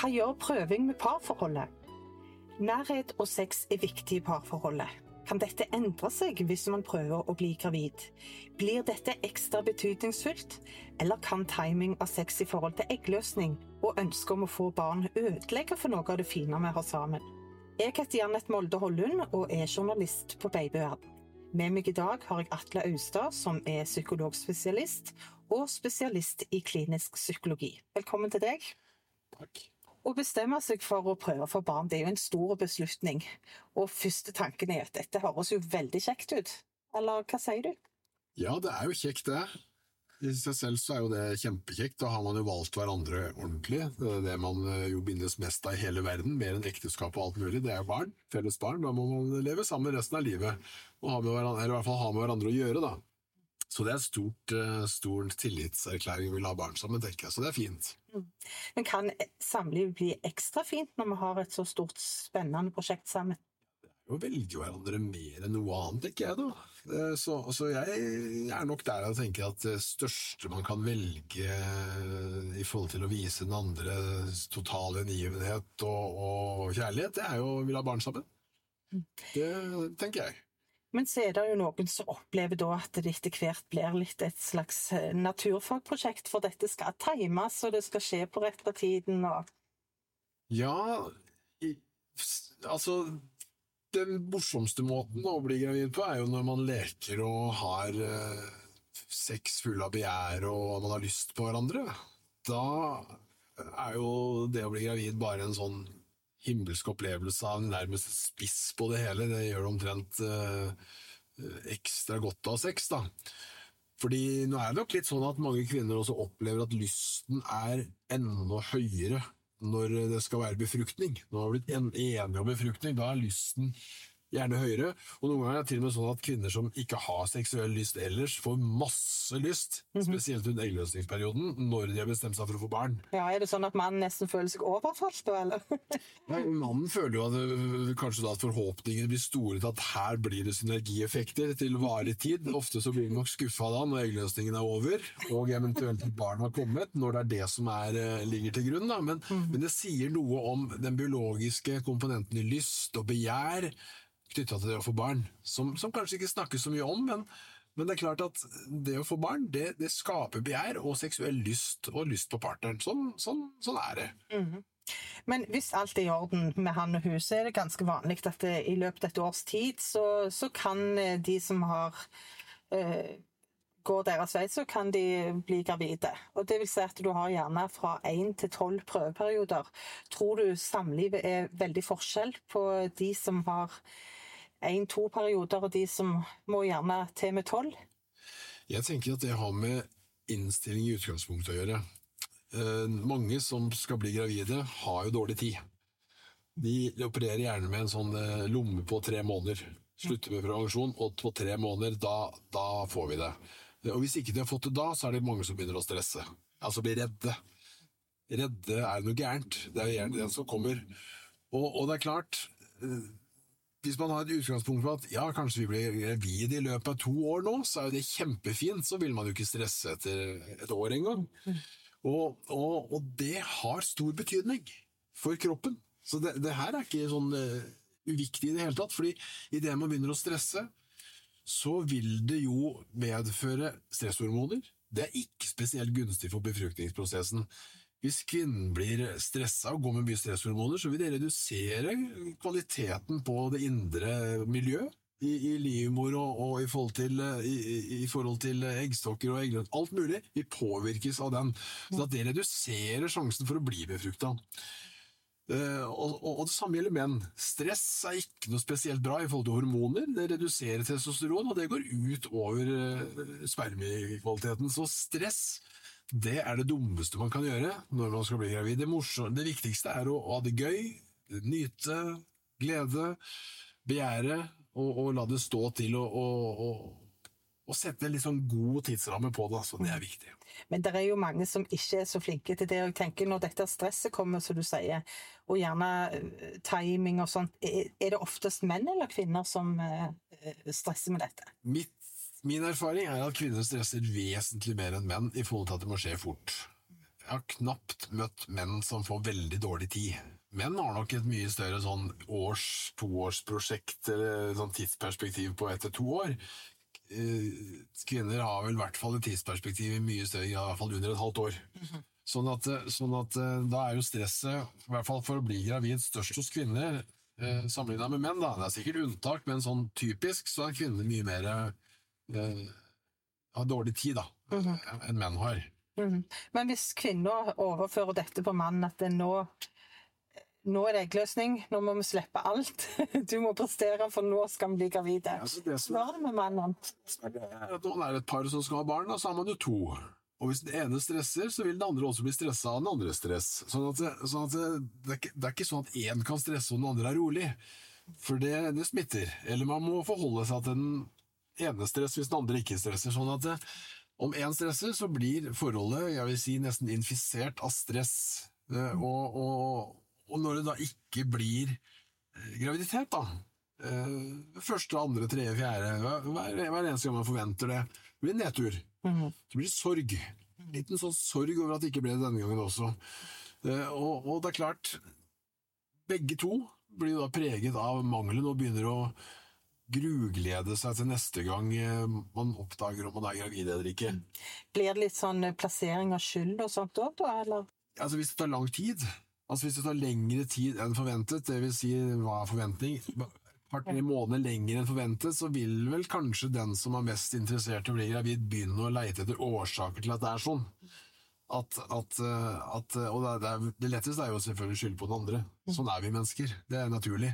Hva gjør prøving med parforholdet? Nærhet og sex viktig i parforholdet. Kan dette endre seg hvis man prøver å bli gravid? Blir dette ekstra betydningsfullt? Eller kan timing av sex i forhold til eggløsning og ønske om å få barn ødelegge for noe av det fine vi har sammen? Jeg heter Janette Molde Hollund og journalist på Babyverden. Med meg i dag har jeg Atle Austad, som psykologspesialist og spesialist i klinisk psykologi. Velkommen til deg. Takk. Å bestemme seg for å prøve å få barn, det er jo en stor beslutning. Og første tanken at dette høres jo veldig kjekt ut. Eller hva sier du? Ja, det er jo kjekt det. I seg selv så er jo det kjempekjekt. Da har man jo valgt hverandre ordentlig. Det er det man jo bindes mest av i hele verden, mer enn ekteskap og alt mulig. Det er barn, felles barn. Da må man leve sammen resten av livet. Og ha med hverandre, eller i hvert fall ha med hverandre å gjøre da. Så det er stor tillitserklæring vi la barn sammen, tenker jeg. Så det er fint. Men kan samliv bli ekstra fint når vi har et så stort, spennende prosjekt sammen? Å velge hverandre mer enn noe annet, tenker jeg da. Så jeg er nok der å tenke at det største man kan velge i forhold til å vise den andre totale hengivenhet og kjærlighet, det er jo å ville ha barn sammen. Det tenker jeg. Men så er det jo noen som opplever da at det etter hvert blir litt et slags naturfagprosjekt, for dette skal times, og det skal skje på rette tiden. Og... Ja, altså den morsomste måten å bli gravid på er jo når man leker og har sex full av begjær og man har lyst på hverandre. Da er jo det å bli gravid bare en sånn himmelsk opplevelse av nærmest spiss på det hele. Det gjør det omtrent ekstra godt av sex da. Fordi nå er det nok litt sånn at mange kvinner også opplever at lysten er enda høyere når det skal være befruktning. Når man har blitt enige om befruktning, da er lysten gjerne høyere. Og noen ganger er det til og med sånn at kvinner som ikke har seksuell lyst ellers får masse lyst, spesielt under eggløsningsperioden, når de har bestemt seg for å få barn. Ja, er det sånn at mannen nesten føler seg overfalt da, eller? Nei, mannen føler jo at kanskje da at forhåpningene blir store til at her blir det synergieffekter til varig tid. Ofte så blir de nok skuffet da når eggløsningen er over, og eventuelt barn har kommet, når det er det som ligger til grunn da. Men det sier noe om den biologiske komponenten i lyst og begjær, knyttet til det å få barn, som kanskje ikke snakkes så mye om, men det er klart at det å få barn, det skaper begjær og seksuell lyst og lyst på partneren. Sånn er det. Men hvis alt er i orden med han og hun, så er det ganske vanlig at i løpet av et års tid, så kan de som går deres vei, så kan de bli gravide. Og det vil si at du har gjerne fra 1 til 12 prøveperioder. Tror du samlivet er veldig forskjell på de som har 1-2 perioder, og de som må gjerne til med 12? Jeg tenker at det har med innstilling i utgangspunktet å gjøre. Mange som skal bli gravide har jo dårlig tid. De opererer gjerne med en sånn lomme på 3 måneder. Slutter med prevensjon, og på 3 måneder, da får vi det. Og hvis ikke de har fått det da, så er det mange som begynner å stresse. Altså bli redde. Redde er noe gærent. Det er gjerne den som kommer. Og det er klart... Hvis man har et utgangspunkt for at ja, kanskje vi blir gravid i løpet av 2 år nå, så er jo det kjempefint, så vil man jo ikke stresse etter et år en gang. Og det har stor betydning for kroppen. Så det her er ikke sånn uviktig i det hele tatt, fordi i det man begynner å stresse, så vil det jo medføre stresshormoner. Det er ikke spesielt gunstig for befruktningsprosessen. Hvis kvinnen blir stresset og går med mye stresshormoner, så vil det redusere kvaliteten på det indre miljøet i livmor og i forhold til eggstokker og eggløsning. Alt mulig. Vi påvirkes av den. Så at det reduserer sjansen for å bli befruktet. Og det samme gjelder menn. Stress er ikke noe spesielt bra i forhold til hormoner. Det reduserer testosteron, og det går ut over spermikvaliteten. Så stress... Det er det dummeste man kan gjøre når man skal bli gravid. Det viktigste er å ha det gøy, nyte, glede, begjære, og la det stå til og sette en litt sånn god tidsramme på det, så det er viktig. Men det er jo mange som ikke er så flinke til det, og jeg tenker når dette stresset kommer, som du sier, og gjerne timing og sånt, er det oftest menn eller kvinner som stresser med dette? Min erfaring er at kvinner stresser vesentlig mer enn menn i forhold til at det må skje fort. har knapt møtt menn som får veldig dårlig tid. Menn har nok et mye større sånn toårsprosjekt eller sånn tidsperspektiv på 1 til 2 år. Kvinner har vel i hvert fall et tidsperspektiv i mye større grad, i hvert fall under et halvt år. Sånn at da jo stresset, i hvert fall for å bli gravid, størst hos kvinner, sammenlignet med menn da. Det sikkert unntak, men sånn typisk så kvinner mye mer har dårlig tid da, enn menn har. Men hvis kvinner overfører dette på mannen, at nå det eggløsning, nå må vi slippe alt, du må prestere, for nå skal vi bli gravide. Hva det med mannen? Nå det et par som skal ha barn, da, så har man jo 2. Og hvis den ene stresser, så vil den andre også bli stresset av den andre stress. Sånn at det ikke sånn at en kan stresse og den andre rolig, for det smitter. Eller man må forholde seg til den ene stress hvis den andre ikke stresser. Sånn at om en stresser, så blir forholdet, jeg vil si, nesten infisert av stress. Og når det da ikke blir graviditet da, første, andre, tredje, fjerde, hver eneste gang man forventer det, blir nedtur. Så blir det sorg. Liten sånn sorg over at det ikke ble det denne gangen også. Og det klart, begge to blir da preget av mangelen og begynner å gruglede seg til neste gang man oppdager om man gravid eller ikke. Blir det litt sånn plassering av skyld og sånt også, eller? Altså hvis det tar lang tid, hvis det tar lengre tid enn forventet, det vil si hva forventning, et par-tre måneder lenger enn forventet, så vil vel kanskje den som er mest interessert i å bli gravid begynne å lete etter årsaker til at det sånn. Og det letteste jo selvfølgelig skylde på den andre. Sånn vi mennesker, det naturlig.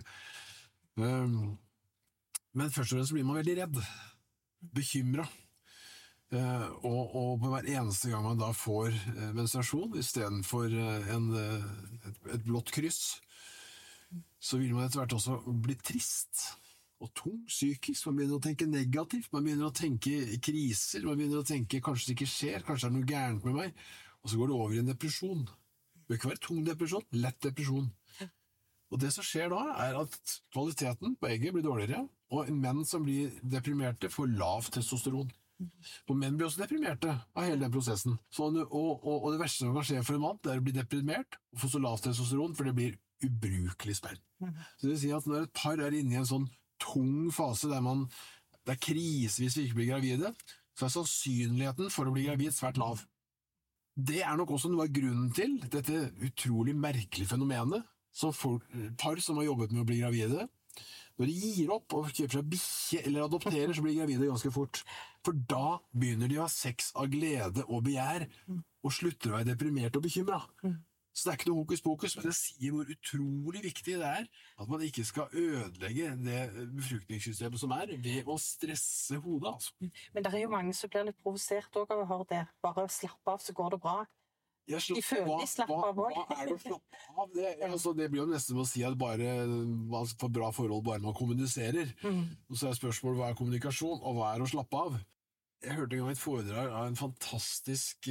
Men først og fremst blir man veldig redd, bekymret. Og på hver eneste gang man da får menstruasjon i stedet for et blått kryss, så vil man etter hvert også bli trist og tung psykisk. Man begynner å tenke negativt, man begynner å tenke kriser, man begynner å tenke kanskje det ikke skjer, kanskje det noe gærent med meg, og så går det over i en depresjon. Det bør ikke være tung depresjon, lett depresjon. Og det som skjer da at kvaliteten på egget blir dårligere, og menn som blir deprimerte får lav testosteron. Og menn blir også deprimerte av hele den prosessen. Og det verste som kan skje for en mann, det å bli deprimert og få så lav testosteron, for det blir ubrukelig spenn. Så det vil si at når et par inne i en sånn tung fase der det krise hvis vi ikke blir gravide, så sannsynligheten for å bli gravid svært lav. Det nok også noe av grunnen til dette utrolig merkelige fenomenet, som par som har jobbet med å bli gravide, når de gir opp og kjøper seg bikkje eller adopterer, så blir de gravide ganske fort. For da begynner de å ha sex av glede og begjær, og slutter å være deprimert og bekymret. Så det ikke noe hokus pokus, men det sier hvor utrolig viktig det at man ikke skal ødelegge det befruktningssystemet som ved å stresse hodet. Altså. Men det jo mange som blir litt provosert også av å høre det. Bare slapp av, så går det bra. De føler de slapper av også. Hva det å slappe av? Det blir jo nesten som å si at man får bra forhold bare man kommuniserer. Og så spørsmålet hva kommunikasjon, og hva å slappe av? Jeg hørte en gang et foredrag av en fantastisk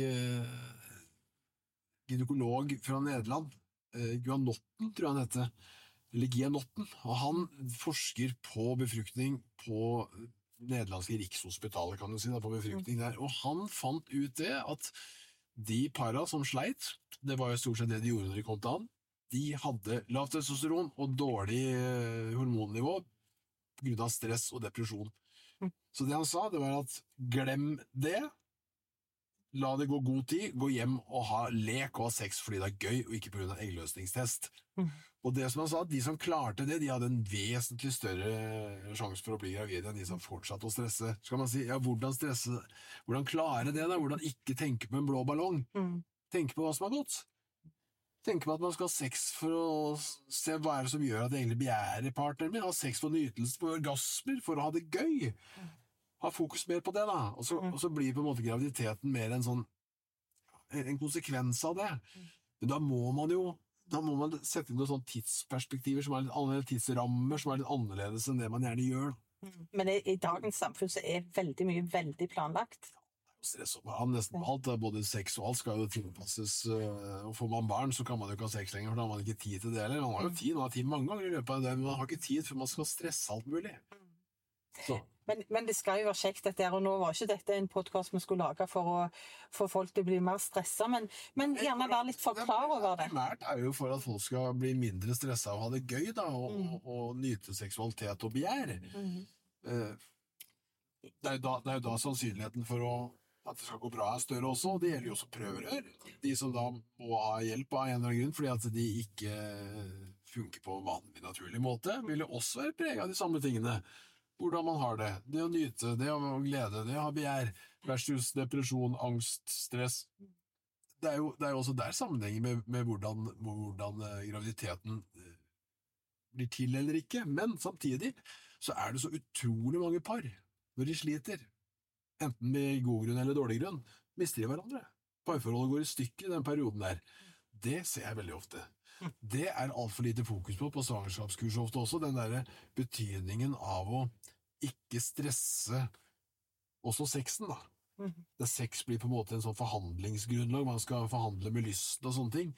gynekolog fra Nederland, Guanotten, tror jeg han heter, eller Gianotten, og han forsker på befruktning på nederlandske Rikshospitalet, kan du si, på befruktning der, og han fant ut det at de para som sleit, det var jo stort sett det de gjorde når de kom til han, de hadde lavt testosteron og dårlig hormonnivå på grunn av stress og depresjon. Så det han sa, det var at glem det, la det gå god tid, gå hjem og ha lek og ha sex fordi det gøy, og ikke på grunn av eggløsningstest. Og det som han sa, de som klarte det, de hadde en vesentlig større sjanse for å bli gravide enn de som fortsatte å stresse. Så kan man si, ja, hvordan stresse, hvordan klare det da? Hvordan ikke tenke på en blå ballong? Tenke på hva som har gått. Tenke på at man skal ha sex for å se hva det som gjør at det egentlig begjærer partneren min, ha sex på nytelse, på orgasmer, for å ha det gøy. Ha fokus mer på det da, og så blir på en måte graviditeten mer en konsekvens av det. Men da må man sette inn noen sånne tidsperspektiver som litt annerledes, tidsrammer som litt annerledes enn det man gjerne gjør. Men i dagens samfunn så veldig mye veldig planlagt. Stress og nesten alt, både sex og alt skal jo tilpasses, og får man barn så kan man jo ikke ha sex lenger, for da har man ikke tid til det heller. Man har jo tid mange ganger i løpet av det, men man har ikke tid for man skal stresse alt mulig. Så. Men det skal jo være kjekt dette her, og nå var ikke dette en podcast vi skulle lage for å få folk til å bli mer stresset, men gjerne være litt for klar over det. Primært jo for at folk skal bli mindre stresset og ha det gøy da, og nyte seksualitet og begjær. Det er jo da sannsynligheten for at det skal gå bra større også, og det gjelder jo også prøverør. De som da må ha hjelp av en eller annen grunn, fordi at de ikke funker på vanlig naturlig måte, vil jo også være preget av de samme tingene. Hvordan man har det, det å nyte, det å glede, det å ha begjær, versus depresjon, angst, stress. Det er jo også der sammenhenger med hvordan graviditeten blir til eller ikke, men samtidig så det så utrolig mange par, når de sliter, enten med god grunn eller dårlig grunn, mister de hverandre. Parforholdet går i stykker i den perioden der. Det ser jeg veldig ofte. Det alt for lite fokus på svangerskapskurs ofte også, den der betydningen av å ikke stresse også sexen da. Det sex blir på en måte en sånn forhandlingsgrunnlag, man skal forhandle med lysten og sånne ting.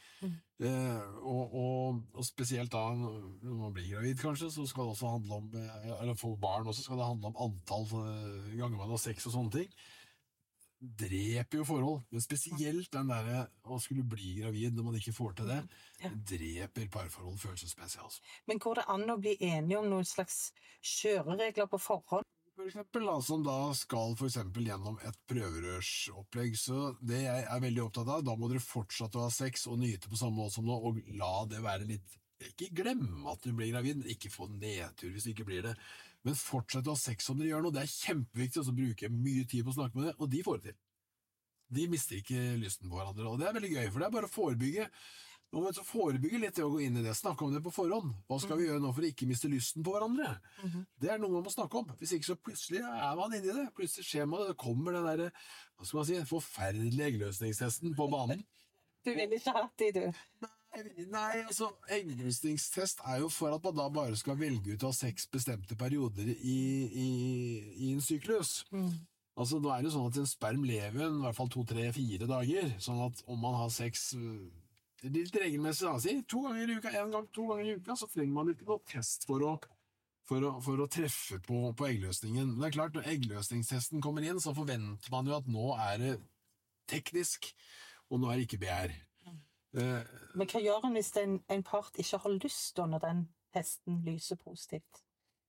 Og spesielt da, når man blir gravid kanskje, så skal det også handle om, eller få barn også, skal det handle om antall ganger man har sex og sånne ting. Dreper jo forhold, men spesielt den der å skulle bli gravid når man ikke får til det, dreper parforhold følelsesmessig altså. Men går det an å bli enige om noen slags kjøreregler på forhånd? For eksempel, som da skal for eksempel gjennom et prøverørsopplegg, så det jeg veldig opptatt av, da må dere fortsette å ha sex og nyte på samme måte som nå, og la det være litt, ikke glemme at du blir gravid, ikke få nedtur hvis du ikke blir det, men fortsett å ha sex som dere gjør nå, det kjempeviktig, og så bruker jeg mye tid på å snakke med det, og de får det til. De mister ikke lysten på hverandre, og det veldig gøy, for det bare å forebygge. Nå må vi forebygge litt til å gå inn i det, snakke om det på forhånd. Hva skal vi gjøre nå for å ikke miste lysten på hverandre? Det noe man må snakke om. Hvis ikke så plutselig man inne i det. Plutselig skjer man det, det kommer den der, hva skal man si, forferdelige eggløsningstesten på banen. Du vil ikke ha det, du? Nei, altså, eggløsningstest jo for at man da bare skal velge ut av 6 bestemte perioder i en syklus. Altså, nå det sånn at en sperm lever i hvert fall 2, 3, 4 dager, sånn at om man har sex litt regelmessig, da, 2 ganger i uka, 1 gang, 2 ganger i uka, så trenger man ikke noe test for å treffe på eggløsningen. Men det klart, når eggløsningstesten kommer inn, så forventer man jo at nå det teknisk, og nå det ikke begjær. Men hva gjør en hvis en part ikke har lyst når den testen lyser positivt?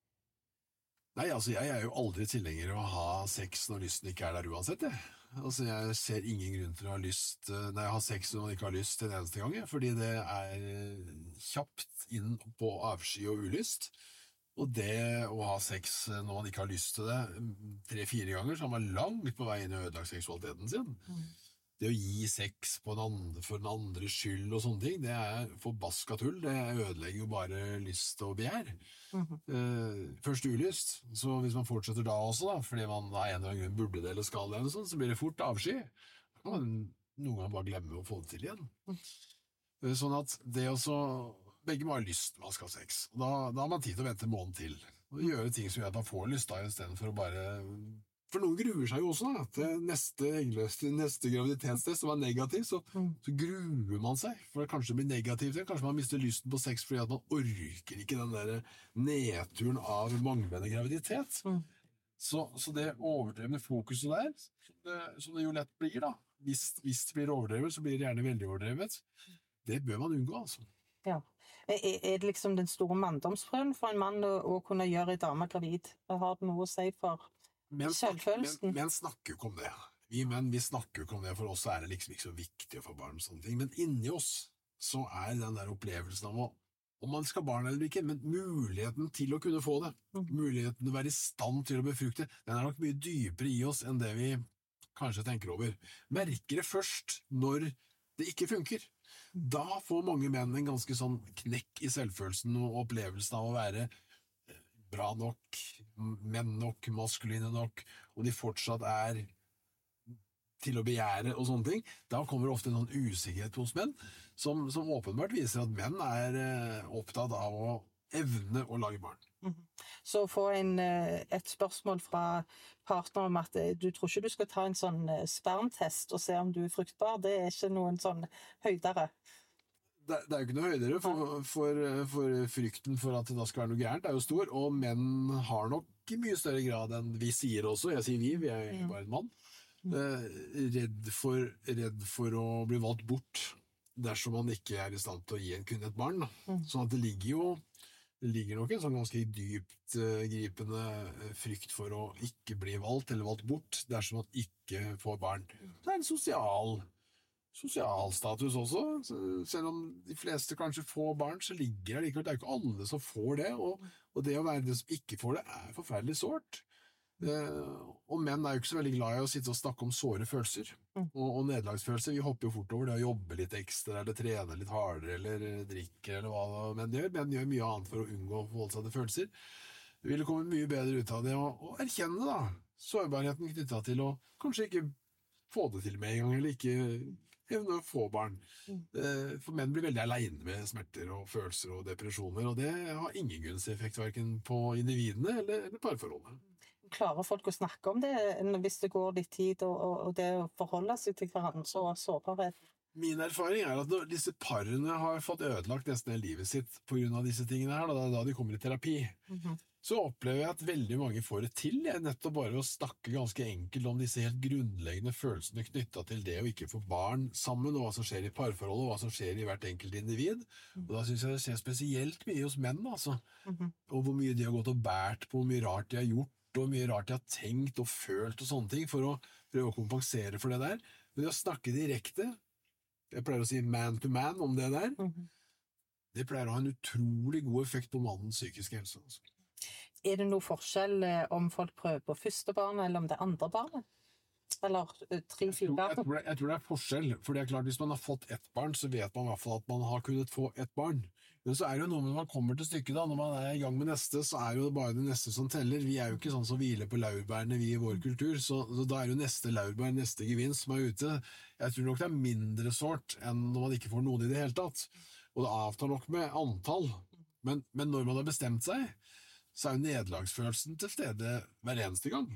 Nei, altså jeg jo aldri tilhenger å ha sex når lysten ikke der uansett, jeg. Altså jeg ser ingen grunn til å ha sex når man ikke har lyst til den eneste gang, fordi det kjapt inn på avsky og ulyst. Og det å ha sex når man ikke har lyst til det 3-4 ganger, så har man langt på vei inn i ødelagt seksualiteten sin. Det å gi sex for den andres skyld og sånne ting, det forbaska tull. Det ødelegger jo bare lyst og begjær. Først ulyst, så hvis man fortsetter da også, fordi man en eller annen grunn burde det eller skal det, så blir det fort avsky. Da kan man noen ganger bare glemme å få det til igjen. Sånn at det også, begge må ha lyst når man skal ha sex. Og da har man tid til å vente en måned til. Og gjøre ting som gjør at man får lyst da, i stedet for å bare... For noen gruer seg jo også da, til neste graviditetstest som negativ, så gruer man seg, for det kanskje blir negativt, kanskje man mister lysten på sex fordi at man orker ikke den der nedturen av manglende graviditet. Så det overdrevne fokuset der, som det jo lett blir da, hvis det blir overdrevet, så blir det gjerne veldig overdrevet. Det bør man unngå, altså. Ja. Det liksom den store manndomsprøven for en mann å kunne gjøre en dame gravid? Har det noe å si for... Men snakker jo ikke om det. Vi snakker jo ikke om det, for oss det liksom ikke så viktig å få barn og sånne ting. Men inni oss så den der opplevelsen av om man skal ha barn eller ikke, men muligheten til å kunne få det, muligheten til å være i stand til å befrukte, den nok mye dypere i oss enn det vi kanskje tenker over. Merker det først når det ikke funker. Da får mange menn en ganske sånn knekk i selvfølelsen og opplevelsen av å være bra nok, menn nok, maskuline nok, og de fortsatt til å begjære og sånne ting, da kommer det ofte en sånn usikkerhet hos menn, som åpenbart viser at menn opptatt av å evne å lage barn. Så få et spørsmål fra partner om at du tror ikke du skal ta en sånn spermtest og se om du fruktbar, det ikke noen sånn høydere? det er jo ikke noe høydere, for frykten for at det da skal være noe gærent er jo stor, og menn har nok i mye større grad enn vi sier også, jeg sier vi er jo bare en mann, redd for å bli valgt bort dersom man ikke er i stand til å gi en kunde et barn. Sånn at det ligger nok en sånn ganske dypt gripende frykt for å ikke bli valgt eller valgt bort dersom man ikke får barn. Det er en sosial status også, selv om de fleste kanskje får barn, så ligger det likevel, det er jo ikke alle som får det, og det å være den som ikke får det er forferdelig sårt. Og menn er jo ikke så veldig glad i å sitte og snakke om såre følelser, og nederlagsfølelser. Vi hopper jo fort over det å jobbe litt ekstra, eller trene litt hardere, eller drikke, eller hva menn gjør. Menn gjør mye annet for å unngå å forholde seg til følelser. Det ville komme mye bedre ut av det å erkjenne da, sårbarheten knyttet til å kanskje ikke få det til med en gang, eller ikke evne å få barn. For menn blir veldig alene med smerter og følelser og depresjoner, og det har ingen gunstig effekt hverken på individene eller parforholdet. Klarer folk å snakke om det hvis det går litt tid, og det å forholde seg til hverandre og sårbarhet? Min erfaring er at når disse parene har fått ødelagt nesten hele livet sitt på grunn av disse tingene her, da de kommer i terapi, så opplever jeg at veldig mange får det til, nettopp bare å snakke ganske enkelt om disse helt grunnleggende følelsene knyttet til det å ikke få barn sammen, og hva som skjer i parforholdet, og hva som skjer i hvert enkelt individ. Og da synes jeg det skjer spesielt mye hos menn, altså. Og hvor mye de har gått og bært på, hvor mye rart de har gjort, og hvor mye rart de har tenkt og følt og sånne ting, for å prøve å kompensere for det der. Men det å snakke direkte, jeg pleier å si man to man om det der, det pleier å ha en utrolig god effekt på mannens psykiske helse, altså. Er det noe forskjell om folk prøver på første barn, eller om det er andre barnet? Eller 3-4 barn? Jeg tror det er forskjell, for det er klart, hvis man har fått ett barn, så vet man i hvert fall at man har kunnet få ett barn. Men så er det jo noe med når man kommer til stykket da, når man er i gang med neste, så er jo det bare det neste som teller. Vi er jo ikke sånn som hviler på laurbærene, vi i vår kultur, så da er jo neste laurbær, neste gevinst som er ute. Jeg tror nok det er mindre sårt enn når man ikke får noen i det hele tatt. Og det avtar nok med antall. Men når man har bestemt seg, så er jo nederlagsfølelsen til stede hver eneste gang.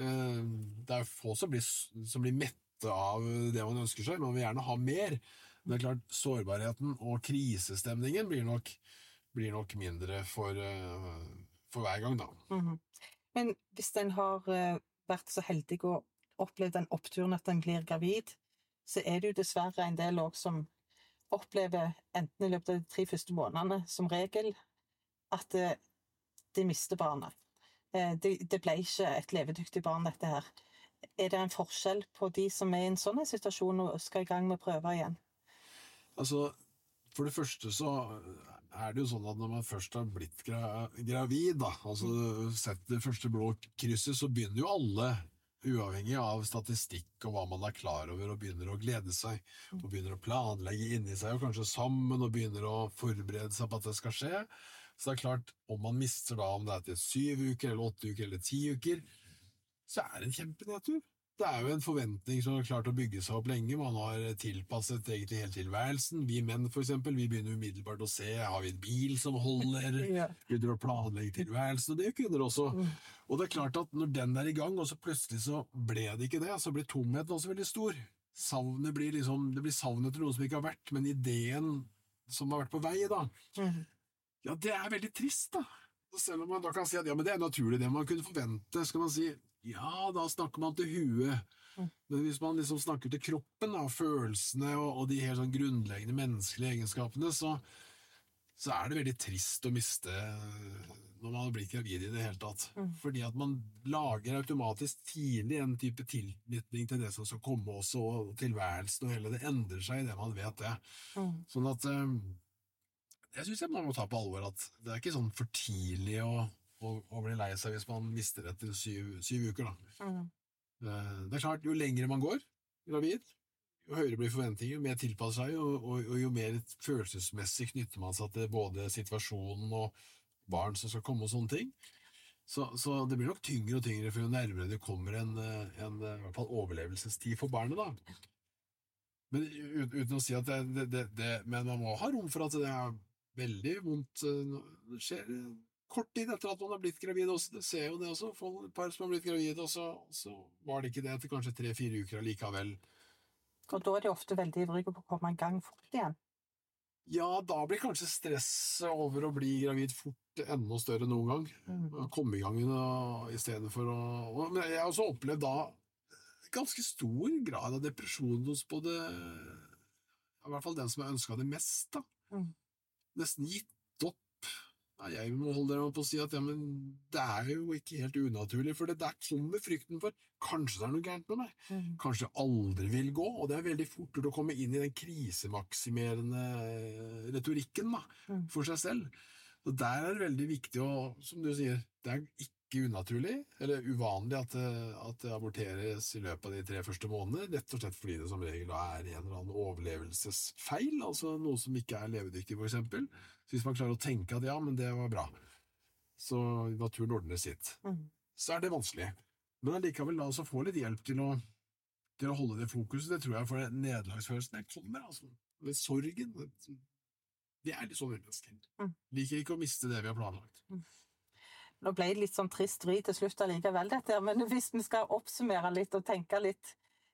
Det er jo få som blir mette av det man ønsker seg, man vil gjerne ha mer. Men det er klart, sårbarheten og krisestemningen blir nok mindre for hver gang da. Men hvis den har vært så heldig og opplevd den oppturen at den blir gravid, så er det jo dessverre en del også som opplever, enten i løpet av de 3 første månedene, som regel, at de mister barnet. Det ble ikke et levedyktig barn, dette her. Er det en forskjell på de som er i en sånn situasjon og skal i gang med å prøve igjen? Altså, for det første så er det jo sånn at når man først har blitt gravid, da, altså sett det første blå krysset, så begynner jo alle, uavhengig av statistikk og hva man er klar over, og begynner å glede seg, og begynner å planlegge inni seg, og kanskje sammen, og begynner å forberede seg på at det skal skje. Så det er klart, om man mister da, om det er til 7 uker, eller 8 uker, eller 10 uker, så er det en kjempenedtur. Det er jo en forventning som har klart å bygge seg opp lenge. Man har tilpasset egentlig hele tilværelsen. Vi menn for eksempel, vi begynner umiddelbart å se, har vi en bil som holder, begynner å planlegge tilværelsen, og det kunne også. Og det er klart at når den er i gang, og så plutselig så ble det ikke det, så blir tomheten også veldig stor. Savnet blir det blir savnet til noe som ikke har vært, men ideen som har vært på vei da, ja, det er veldig trist da. Selv om man da kan si at ja, men det er naturlig det man kunne forvente, skal man si, ja, da snakker man til huet. Men hvis man liksom snakker til kroppen, da, følelsene og de helt sånn grunnleggende menneskelige egenskapene, så er det veldig trist å miste når man har blitt gravid i det hele tatt. Fordi at man lager automatisk tidlig en type tilknytning til det som skal komme også, og tilværelsen og hele det endrer seg i det man vet det. Sånn at jeg synes man må ta på alvor at det er ikke sånn for tidlig å bli lei seg hvis man mister etter 7 uker da. Det er klart, jo lengre man går gravid, jo høyere blir forventninger, jo mer tilpasser seg, og jo mer følelsesmessig knytter man seg til både situasjonen og barn som skal komme og sånne ting. Så det blir nok tyngre og tyngre for jo nærmere det kommer en i hvert fall overlevelsestid for barnet da. Men uten å si at men man må ha rom for at det er veldig vondt. Det skjer kort tid etter at man har blitt gravid også. Det ser jo det også. For et par som har blitt gravid, og så var det ikke det etter kanskje 3-4 uker likevel. Og da er de ofte veldig ivrige på å komme i gang fort igjen. Ja, da blir kanskje stresset over å bli gravid fort enda større noen gang. Komme i gang i stedet for å... Men jeg har også opplevd da ganske stor grad av depresjon hos både, i hvert fall den som har ønsket det mest da. Nesten gitt opp. Nei, jeg må holde dere på å si at ja, men det jo ikke helt unaturlig, for det der kommer frykten for kanskje det noe gærent med meg, kanskje det aldri vil gå, og det veldig fort å komme inn i den krisemaksimerende retorikken da, for seg selv. Og der det veldig viktig å, som du sier, det ikke unaturlig, eller uvanlig at det aborteres i løpet av de 3 første månedene, rett og slett fordi det som regel en eller annen overlevelsesfeil, altså noe som ikke levedyktig for eksempel. Så hvis man klarer å tenke at ja, men det var bra, så naturen ordner sitt. Så det vanskelig. Men allikevel da så få litt hjelp til å holde det fokuset, det tror jeg for nederlagsfølelsen kommer, altså. Det sorgen, det litt sånn mennesker. Liker ikke å miste det vi har planlagt. Nå ble det litt sånn trist ri til slutt allikevel dette, men hvis vi skal oppsummere litt og tenke litt,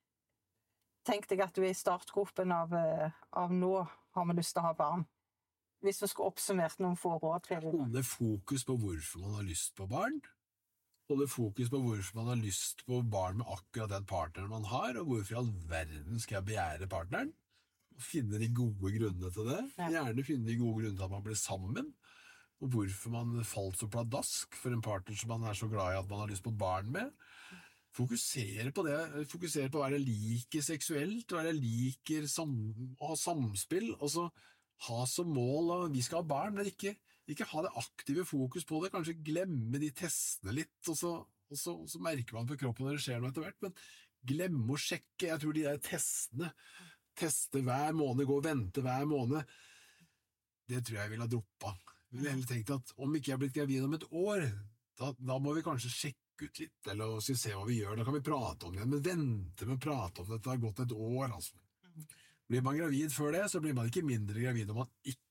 tenk deg at du i startgruppen av nå har vi lyst til å ha barn. Hvis vi skulle oppsummert noen få råd til det. Holde fokus på hvorfor man har lyst på barn. Holde fokus på hvorfor man har lyst på barn med akkurat den partneren man har, og hvorfor i all verden skal jeg begjære partneren. Og finne de gode grunnene til det. Gjerne finne de gode grunnene til at man blir sammen. Og hvorfor man falt så pladask for en partner som man så glad i at man har lyst på barn med. Fokusere på det, fokusere på hva det liker seksuelt, hva det liker å ha samspill, og så ha som mål at vi skal ha barn, men ikke ha det aktive fokus på det, kanskje glemme de testene litt, og så merker man på kroppen når det skjer noe etter hvert, men glemme å sjekke, jeg tror de der teste hver måned, gå og vente hver måned, det tror jeg vil ha droppet. Jeg ville heller tenkt at om ikke jeg har blitt gravid om et år, da må vi kanskje sjekke ut litt, eller se hva vi gjør, da kan vi prate om det, men vente med å prate om det, det har gått et år, altså. Blir man gravid før det, så blir man ikke mindre gravid om man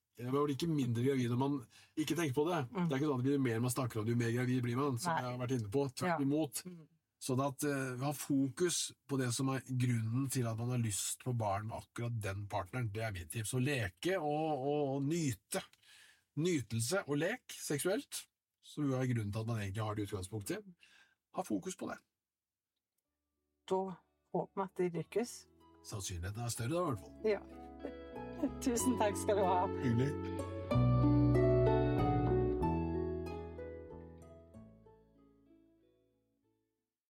ikke tenker på det. Det ikke sånn at jo mer man snakker om det, jo mer gravid blir man, som jeg har vært inne på, tvert imot. Sånn at ha fokus på det som grunnen til at man har lyst på barn med akkurat den partneren, det mitt tips. Å leke og nyte. Nytelse og lek seksuelt, som jo grunnen til at man egentlig har det utgangspunktet, ha fokus på det. Da håper vi at det lykkes. Sannsynligheten større da i hvert fall. Ja. Tusen takk skal du ha. Hyggelig.